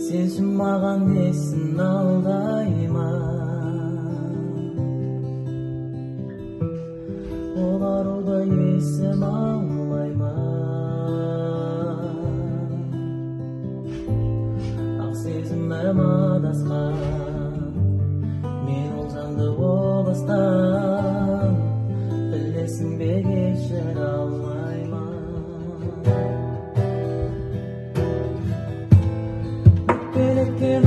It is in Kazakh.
Sensin mаған несін алдайма, ол аруда есім алмайма. Ақ сезімім адасқан, мен ол заңды боластан, білесің бе кешіре алмаймын. Өкпелеткен